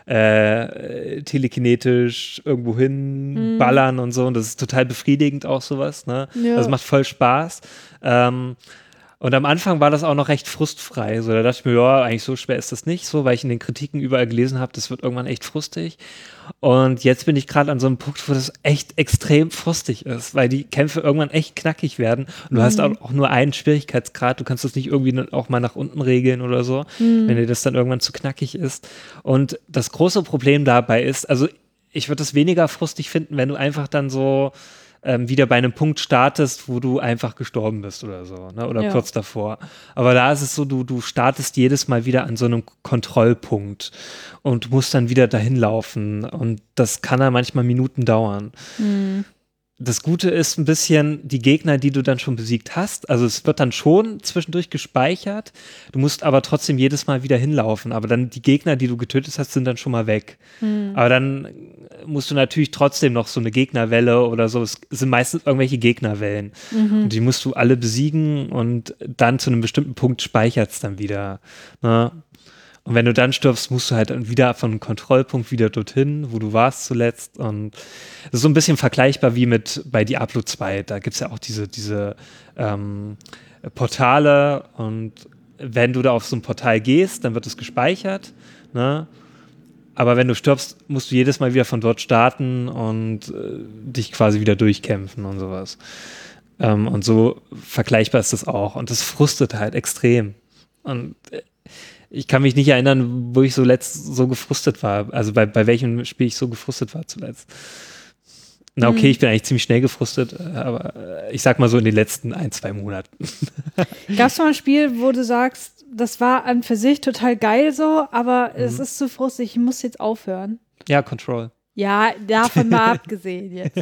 äh, telekinetisch irgendwo hin Mhm. ballern und so und das ist total befriedigend auch sowas, ne? Ja. Das macht voll Spaß. Ähm, Und am Anfang war das auch noch recht frustfrei. So, da dachte ich mir, ja, eigentlich so schwer ist das nicht, so, weil ich in den Kritiken überall gelesen habe, das wird irgendwann echt frustig. Und jetzt bin ich gerade an so einem Punkt, wo das echt extrem frustig ist, weil die Kämpfe irgendwann echt knackig werden. Und du Mhm. hast auch, auch nur einen Schwierigkeitsgrad. Du kannst das nicht irgendwie auch mal nach unten regeln oder so, Mhm. wenn dir das dann irgendwann zu knackig ist. Und das große Problem dabei ist, also ich würde das weniger frustig finden, wenn du einfach dann so Ähm, wieder bei einem Punkt startest, wo du einfach gestorben bist oder so, ne? Oder Ja. kurz davor. Aber da ist es so, du, du startest jedes Mal wieder an so einem Kontrollpunkt und musst dann wieder dahin laufen und das kann dann manchmal Minuten dauern. Mhm. Das Gute ist ein bisschen die Gegner, die du dann schon besiegt hast. Also es wird dann schon zwischendurch gespeichert. Du musst aber trotzdem jedes Mal wieder hinlaufen. Aber dann die Gegner, die du getötet hast, sind dann schon mal weg. Mhm. Aber dann musst du natürlich trotzdem noch so eine Gegnerwelle oder so. Es sind meistens irgendwelche Gegnerwellen. Mhm. Und die musst du alle besiegen und dann zu einem bestimmten Punkt speichert es dann wieder. Ne? Und wenn du dann stirbst, musst du halt dann wieder von einem Kontrollpunkt wieder dorthin, wo du warst zuletzt. Und das ist so ein bisschen vergleichbar wie mit bei Diablo zwei. Da gibt es ja auch diese, diese ähm, Portale. Und wenn du da auf so ein Portal gehst, dann wird es gespeichert. Ne? Aber wenn du stirbst, musst du jedes Mal wieder von dort starten und äh, dich quasi wieder durchkämpfen und sowas. Ähm, und so vergleichbar ist das auch. Und das frustet halt extrem. Und äh, ich kann mich nicht erinnern, wo ich so letzt so gefrustet war. Also bei, bei welchem Spiel ich so gefrustet war zuletzt. Na okay, Mhm. ich bin eigentlich ziemlich schnell gefrustet, aber ich sag mal so in den letzten ein, zwei Monaten. Gab es mal ein Spiel, wo du sagst, das war an für sich total geil so, aber Mhm. es ist zu frustig, ich muss jetzt aufhören? Ja, Control. Ja, davon mal abgesehen jetzt.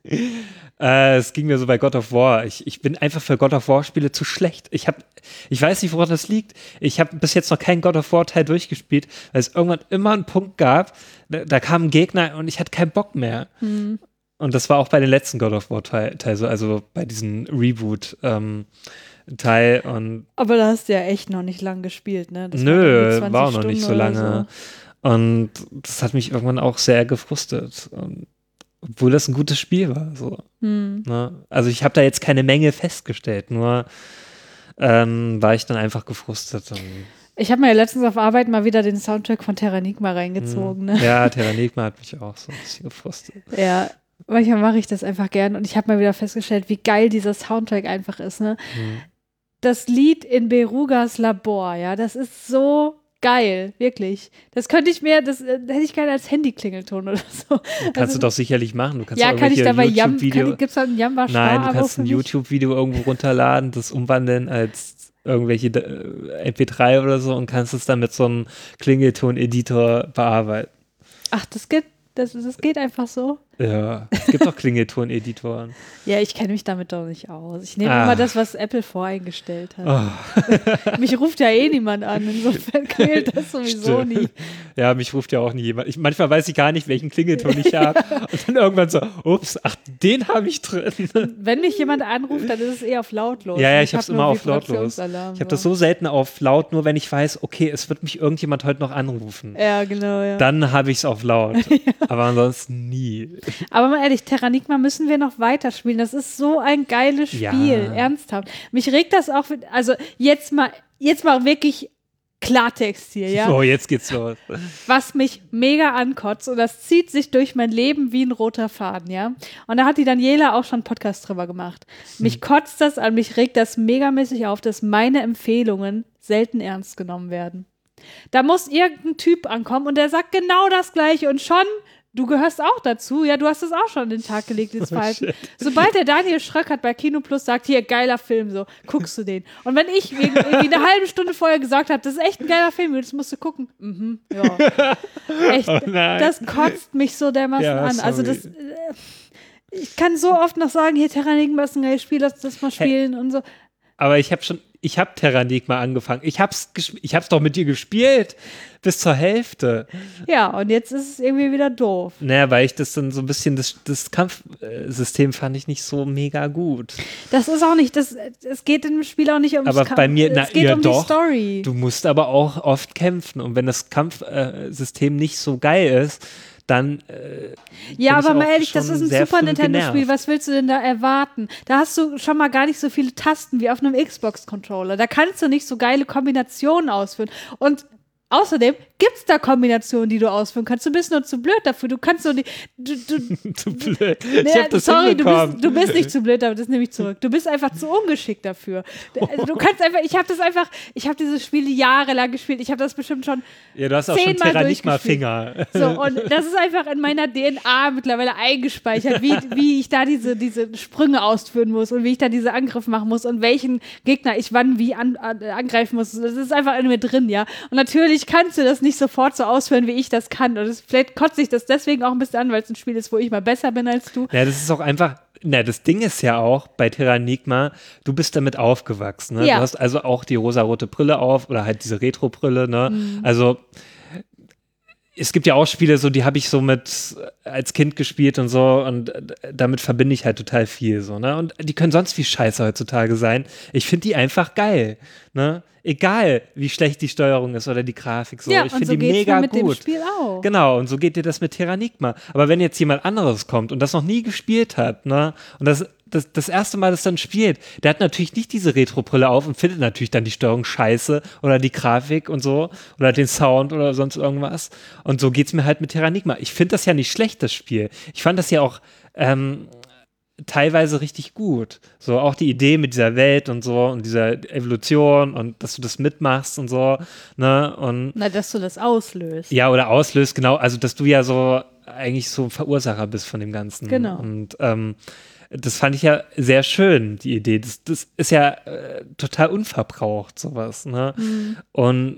Äh, es ging mir so bei God of War. Ich, ich bin einfach für God of War Spiele zu schlecht. Ich hab, ich weiß nicht, woran das liegt. Ich habe bis jetzt noch keinen God of War Teil durchgespielt, weil es irgendwann immer einen Punkt gab, da, da kam ein Gegner und ich hatte keinen Bock mehr. Hm. Und das war auch bei den letzten God of War Teil, Teil so, also bei diesem Reboot ähm, Teil und Aber da hast du ja echt noch nicht lang gespielt, ne? Das nö, waren irgendwie zwanzig war auch noch nicht so Stunden oder lange. Und das hat mich irgendwann auch sehr gefrustet. Und, obwohl das ein gutes Spiel war. So. Hm. Ne? Also ich habe da jetzt keine Menge festgestellt, nur ähm, war ich dann einfach gefrustet. Und, Ich habe mir ja letztens auf Arbeit mal wieder den Soundtrack von Terranigma reingezogen, ne? ja, Terranigma hat mich auch so ein bisschen gefrustet. Ja, manchmal mache ich das einfach gern und ich habe mal wieder festgestellt, wie geil dieser Soundtrack einfach ist, ne? Hm. Das Lied in Berugas Labor, ja, das ist so geil, wirklich. Das könnte ich mir, das äh, hätte ich gerne als Handy-Klingelton oder so. Kannst Also, du doch sicherlich machen. Du kannst ja, auch kann ich dabei Jam, YouTube-Video. gibt es da ein Jamba Nein, du kannst für ein mich? YouTube-Video irgendwo runterladen, das umwandeln als irgendwelche äh, M P drei oder so und kannst es dann mit so einem Klingelton-Editor bearbeiten. Ach, das geht, das, das geht einfach so? Ja, es gibt auch Klingelton-Editoren. Ja, ich kenne mich damit doch nicht aus. Ich nehme Ah. immer das, was Apple voreingestellt hat. Oh. Mich ruft ja eh niemand an, insofern klingelt das sowieso Stimmt. nie. Ja, mich ruft ja auch nie jemand. Ich, manchmal weiß ich gar nicht, welchen Klingelton ich habe. Und dann irgendwann so, ups, ach, den habe ich drin. Wenn mich jemand anruft, dann ist es eher auf lautlos. Ja, ja, ich hab hab's immer nur auf lautlos. Vibrationsalarm, Ich habe das so selten auf laut, nur wenn ich weiß, okay, es wird mich irgendjemand heute noch anrufen. Ja, genau, ja. Dann habe ich es auf laut. Aber ansonsten nie. Aber mal ehrlich, Terranigma müssen wir noch weiterspielen. Das ist so ein geiles Spiel, Ja. ernsthaft. Mich regt das auch, also jetzt mal, jetzt mal wirklich Klartext hier, ja. So, jetzt geht's los. Was mich mega ankotzt und das zieht sich durch mein Leben wie ein roter Faden, ja. Und da hat die Daniela auch schon einen Podcast drüber gemacht. Mich kotzt das an, mich regt das megamäßig auf, dass meine Empfehlungen selten ernst genommen werden. Da muss irgendein Typ ankommen und der sagt genau das Gleiche und schon, du gehörst auch dazu, ja, du hast es auch schon an den Tag gelegt, dieses Oh, Verhalten. shit. Sobald der Daniel Schröckert bei Kino Plus sagt, hier, geiler Film, so, guckst du den. Und wenn ich irgendwie eine halbe Stunde vorher gesagt habe, das ist echt ein geiler Film, das musst du gucken. Mhm, ja. Echt, Oh nein. das kotzt mich so dermaßen Ja, an. Also sorry. das, äh, ich kann so oft noch sagen, hier, Terranigma ist ein geiles Spiel, lass das mal spielen und so. Aber ich habe schon, ich habe Terranigma angefangen. Ich hab's, gesp- ich hab's doch mit dir gespielt. Bis zur Hälfte. Ja, und jetzt ist es irgendwie wieder doof. Naja, weil ich das dann so ein bisschen, das, das Kampfsystem fand ich nicht so mega gut. Das ist auch nicht, das, es geht im Spiel auch nicht ums Aber Kampf, bei mir, es na, geht ja um doch. die Story. Du musst aber auch oft kämpfen. Und wenn das Kampfsystem nicht so geil ist, dann äh, Ja, bin aber ich mal auch ehrlich, das schon ist ein sehr Super früh Nintendo-Spiel. genervt. Was willst du denn da erwarten? Da hast du schon mal gar nicht so viele Tasten wie auf einem Xbox-Controller. Da kannst du nicht so geile Kombinationen ausführen. Und außerdem gibt es da Kombinationen, die du ausführen kannst. Du bist nur zu blöd dafür. Du kannst nur die. Du, du, Zu blöd. Nee, Ich hab das sorry, du hinbekommen. bist, du bist nicht zu blöd, aber das nehme ich zurück. Du bist einfach zu ungeschickt dafür. Also du kannst einfach, ich habe das einfach, ich habe dieses Spiel jahrelang gespielt. Ich habe das bestimmt schon Ja, du hast auch schon zehnmal Terranigma-Finger. so, und das ist einfach in meiner D N A mittlerweile eingespeichert, wie, wie ich da diese, diese Sprünge ausführen muss und wie ich da diese Angriffe machen muss und welchen Gegner ich wann wie an, an, angreifen muss. Das ist einfach in mir drin, ja. Und natürlich kannst du das nicht sofort so ausführen, wie ich das kann. Und das, vielleicht kotzt sich das deswegen auch ein bisschen an, weil es ein Spiel ist, wo ich mal besser bin als du. Ja, das ist auch einfach, na, das Ding ist ja auch bei Terranigma, du bist damit aufgewachsen, ne? Ja. Du hast also auch die rosarote Brille auf oder halt diese Retro-Brille, ne? Mhm. Also es gibt ja auch Spiele, so die habe ich so mit als Kind gespielt und so und damit verbinde ich halt total viel so, ne? Und die können sonst wie scheiße heutzutage sein. Ich finde die einfach geil, ne? Egal, wie schlecht die Steuerung ist oder die Grafik so. Ja, ich und finde so die geht's mega mir mit dem gut. Spiel auch. Genau, und so geht dir das mit Terranigma. Aber wenn jetzt jemand anderes kommt und das noch nie gespielt hat, ne, und das, das, das erste Mal das dann spielt, der hat natürlich nicht diese Retro-Brille auf und findet natürlich dann die Steuerung scheiße oder die Grafik und so oder den Sound oder sonst irgendwas. Und so geht's mir halt mit Terranigma. Ich finde das ja nicht schlecht, das Spiel. Ich fand das ja auch ähm, teilweise richtig gut. So auch die Idee mit dieser Welt und so und dieser Evolution und dass du das mitmachst und so, ne, und Na, dass du das auslöst. ja, oder auslöst, genau. Also, dass du ja so eigentlich so ein Verursacher bist von dem Ganzen. Genau. Und ähm, das fand ich ja sehr schön, die Idee. Das, das ist ja äh, total unverbraucht, sowas, ne? Mhm. Und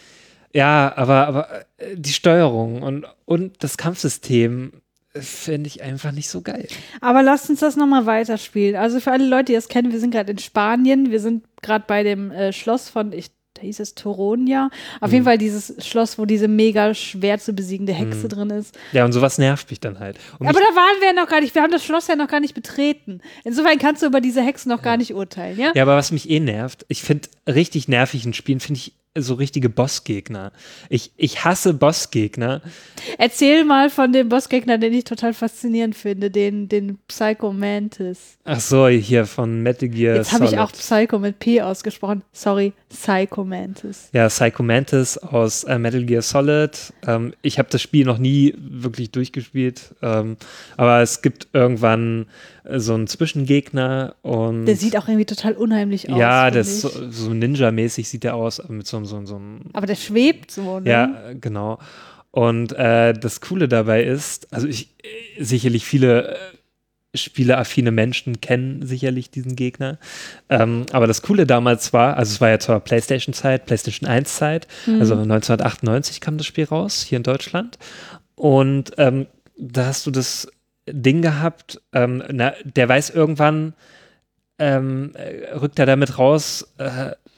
ja, aber, aber äh, die Steuerung und, und das Kampfsystem finde ich einfach nicht so geil. Aber lasst uns das nochmal weiterspielen. Also für alle Leute, die das kennen, wir sind gerade in Spanien. Wir sind gerade bei dem äh, Schloss von, ich, da hieß es Toronia. Auf Mhm. jeden Fall dieses Schloss, wo diese mega schwer zu besiegende Hexe Mhm. drin ist. Ja, und sowas nervt mich dann halt. Und Aber mich, da waren wir ja noch gar nicht. Wir haben das Schloss ja noch gar nicht betreten. Insofern kannst du über diese Hexen noch gar nicht urteilen, ja? ja, aber was mich eh nervt, ich finde richtig nervig in Spielen, finde ich so richtige Bossgegner. Ich, ich hasse Bossgegner. Erzähl mal von dem Bossgegner, den ich total faszinierend finde, den, den Psycho Mantis. Ach so, hier von Metal Gear Jetzt habe ich Solid. auch Psycho mit P ausgesprochen. Sorry, Psycho Mantis. Ja, Psycho Mantis aus äh, Metal Gear Solid. Ähm, ich habe das Spiel noch nie wirklich durchgespielt, ähm, aber es gibt irgendwann äh, so einen Zwischengegner und Der sieht auch irgendwie total unheimlich aus. ja, finde das ist so, ich. so Ninja-mäßig sieht der aus, äh, mit so, so, so einem Aber der schwebt so, ne? ja, äh, genau. Und äh, das Coole dabei ist, also ich äh, sicherlich viele äh, spieleaffine Menschen kennen sicherlich diesen Gegner. Ähm, aber das Coole damals war, also es war ja zur PlayStation-Zeit, PlayStation eins-Zeit, Mhm. also neunzehnhundertachtundneunzig kam das Spiel raus, hier in Deutschland. Und ähm, da hast du das Ding gehabt, ähm, na, der weiß irgendwann, ähm, äh, rückt er damit raus, äh,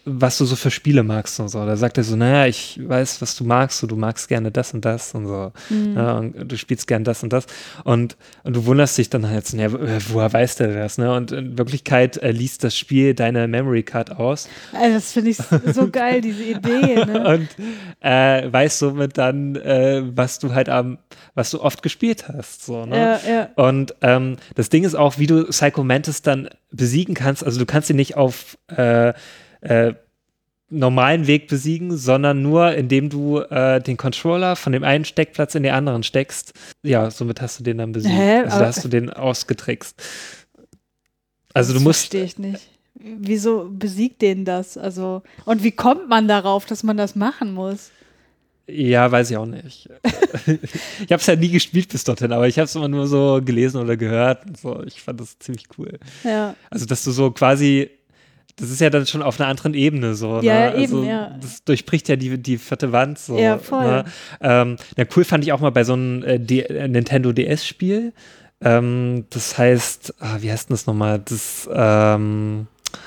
was du so für Spiele magst und so. Da sagt er so, naja, ich weiß, was du magst, so, du magst gerne das und das und so. Mhm. Ja, und du spielst gerne das und das. Und, und du wunderst dich dann halt, ja, woher weiß der das? Ne? Und in Wirklichkeit äh, liest das Spiel deine Memory Card aus. Also das finde ich so geil, diese Idee. Ne? Und äh, weiß somit dann, äh, was du halt am, was du oft gespielt hast. So, ne? Ja, ja. Und ähm, das Ding ist auch, wie du Psycho Mantis dann besiegen kannst. Also du kannst ihn nicht auf äh, äh, normalen Weg besiegen, sondern nur, indem du äh, den Controller von dem einen Steckplatz in den anderen steckst. Ja, somit hast du den dann besiegt. Hä? Also da hast du den ausgetrickst. Also das du musst. Verstehe ich nicht. Wieso besiegt den das? Also, und wie kommt man darauf, dass man das machen muss? Ja, weiß ich auch nicht. Ich habe es ja nie gespielt bis dorthin, aber ich habe es immer nur so gelesen oder gehört. Und so. Ich fand das ziemlich cool. Ja. Also, dass du so quasi, das ist ja dann schon auf einer anderen Ebene so. Ja, ne? eben, also, ja. Das durchbricht ja die, die vierte Wand. So, ja, voll. Ne? Ähm, ja, cool fand ich auch mal bei so einem äh, D- äh, Nintendo D S-Spiel. Ähm, das heißt, ah, wie heißt denn das nochmal? Das, ähm,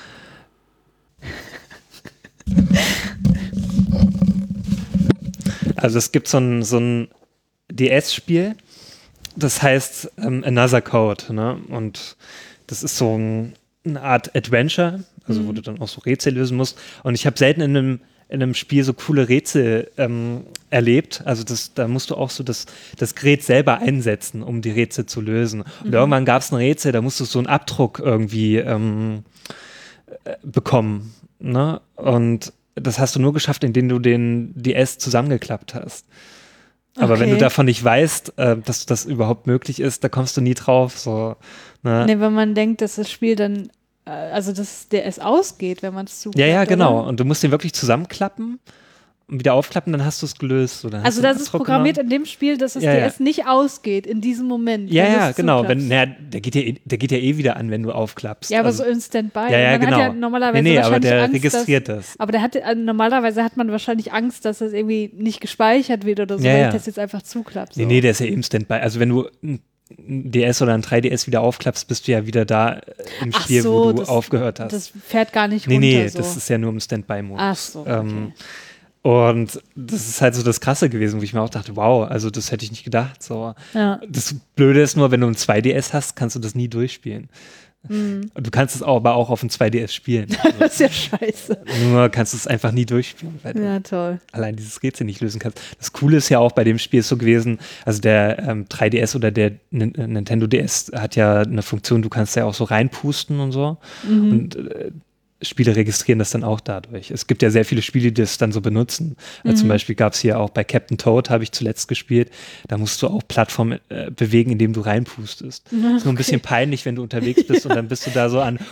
Also es gibt so ein, so ein D S-Spiel, das heißt ähm, Another Code, ne? Und das ist so ein, eine Art Adventure, also mhm. wo du dann auch so Rätsel lösen musst. Und ich habe selten in einem, in einem Spiel so coole Rätsel ähm, erlebt. Also das, da musst du auch so das, das Gerät selber einsetzen, um die Rätsel zu lösen. Und mhm. irgendwann gab es ein Rätsel, da musst du so einen Abdruck irgendwie ähm, äh, bekommen, ne? Und das hast du nur geschafft, indem du den D S zusammengeklappt hast. Aber okay. wenn du davon nicht weißt, äh, dass das überhaupt möglich ist, da kommst du nie drauf. So, ne? Nee, wenn man denkt, dass das Spiel dann, äh, also dass der es ausgeht, wenn man es zuklappt. Ja, ja, genau. Oder? Und du musst den wirklich zusammenklappen und wieder aufklappen, dann hast du es gelöst. Oder also das ist programmiert genommen. In dem Spiel, dass das ja, D S ja. nicht ausgeht in diesem Moment. Ja, ja, genau. Wenn, na, der, geht ja, der geht ja eh wieder an, wenn du aufklappst. Ja, aber also, so in Standby. Ja, ja, man genau. Hat ja normalerweise nee, nee, wahrscheinlich aber der Angst, registriert dass, das. Aber der hat, also normalerweise hat man wahrscheinlich Angst, dass das irgendwie nicht gespeichert wird oder so, ja, weil ja. ich das jetzt einfach zuklappt. So. Nee, nee, der ist ja eben Standby. Also wenn du ein D S oder ein drei D S wieder aufklappst, bist du ja wieder da im Ach Spiel, so, wo du das, aufgehört hast. Das fährt gar nicht nee, runter. Nee, nee, so. das ist ja nur im Standby-Modus. Ach so, okay. Ähm, Und das ist halt so das Krasse gewesen, wo ich mir auch dachte, wow, also das hätte ich nicht gedacht. So. Ja. Das Blöde ist nur, wenn du ein zwei D S hast, kannst du das nie durchspielen. Mhm. Und du kannst es auch, aber auch auf dem zwei D S spielen. Das ist ja scheiße. Nur kannst du es einfach nie durchspielen, weil ja, du toll. allein dieses Rätsel nicht lösen kannst. Das Coole ist ja auch bei dem Spiel ist so gewesen, also der ähm, drei D S oder der N- Nintendo D S hat ja eine Funktion, du kannst ja auch so reinpusten und so. Mhm. Und äh, Spiele registrieren das dann auch dadurch. Es gibt ja sehr viele Spiele, die das dann so benutzen. Mhm. Also zum Beispiel gab es hier auch bei Captain Toad, habe ich zuletzt gespielt, da musst du auch Plattformen äh, bewegen, indem du reinpustest. Okay. Ist nur ein bisschen peinlich, wenn du unterwegs bist ja. und dann bist du da so an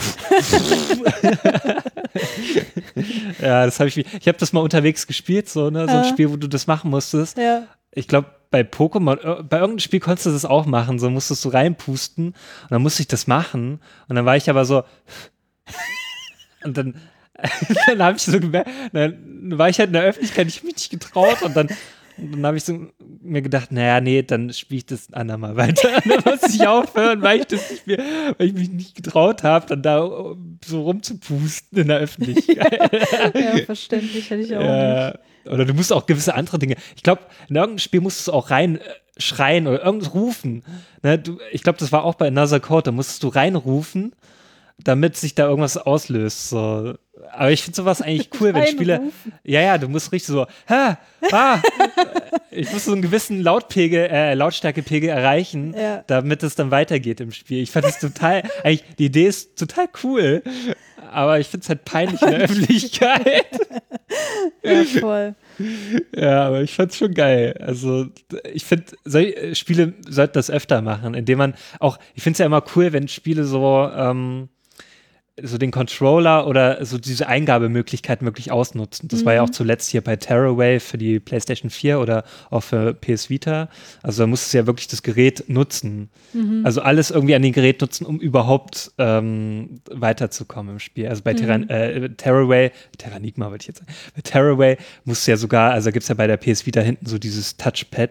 ja, das habe ich, ich habe das mal unterwegs gespielt, so, ne? so ein ja. Spiel, wo du das machen musstest. Ja. Ich glaube, bei Pokémon, bei irgendeinem Spiel konntest du das auch machen, so musstest du reinpusten und dann musste ich das machen und dann war ich aber so und dann, dann habe ich so gemerkt, dann war ich halt in der Öffentlichkeit, ich habe mich nicht getraut und dann, und dann habe ich so mir gedacht, naja, nee, dann spiele ich das ein andermal weiter. Dann muss ich aufhören, weil ich das nicht mehr, weil ich mich nicht getraut habe, dann da so rumzupusten in der Öffentlichkeit. Ja, verständlich, hätte ich auch ja, nicht. Oder du musst auch gewisse andere Dinge, ich glaube, in irgendeinem Spiel musstest du auch rein schreien oder irgendwas rufen. Ne, du, ich glaube, das war auch bei Another Code, da musstest du reinrufen, damit sich da irgendwas auslöst. So. Aber ich finde sowas eigentlich cool, wenn Spiele. Ja, ja, du musst richtig so, ha, ah, ich muss so einen gewissen Lautpegel, äh, Lautstärkepegel erreichen, ja. damit es dann weitergeht im Spiel. Ich fand das total, eigentlich, die Idee ist total cool, aber ich finde es halt peinlich in der Öffentlichkeit. Ja, voll. Ja, aber ich fand's schon geil. Also, ich finde, solche Spiele sollten das öfter machen, indem man auch, ich finde es ja immer cool, wenn Spiele so, ähm, so den Controller oder so diese Eingabemöglichkeit wirklich ausnutzen. Das mhm. war ja auch zuletzt hier bei Tearaway für die PlayStation vier oder auch für P S Vita. Also da musstest du ja wirklich das Gerät nutzen. Mhm. Also alles irgendwie an dem Gerät nutzen, um überhaupt ähm, weiterzukommen im Spiel. Also bei mhm. Terran- äh, Tearaway, Terranigma wollte ich jetzt sagen, bei Tearaway musst du ja sogar, also gibt es ja bei der P S Vita hinten so dieses Touchpad,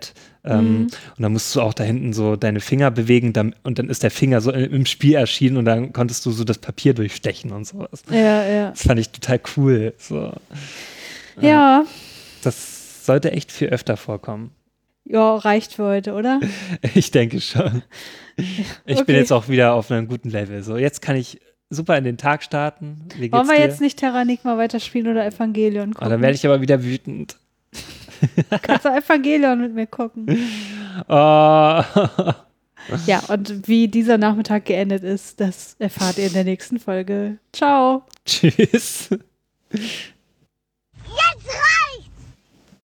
Ähm, Mhm. Und dann musst du auch da hinten so deine Finger bewegen dann, und dann ist der Finger so im Spiel erschienen und dann konntest du so das Papier durchstechen und sowas. Ja, ja. Das fand ich total cool. So. Ja. Das sollte echt viel öfter vorkommen. Ja, reicht für heute, oder? Ich denke schon. Ich Okay. bin jetzt auch wieder auf einem guten Level. So, jetzt kann ich super in den Tag starten. Wie geht's Wollen wir dir? jetzt nicht Terranigma weiterspielen oder Evangelion gucken? Oh, dann werde ich aber wieder wütend. Kannst du Evangelion mit mir gucken? Oh. Ja, und wie dieser Nachmittag geendet ist, das erfahrt ihr in der nächsten Folge. Ciao. Tschüss.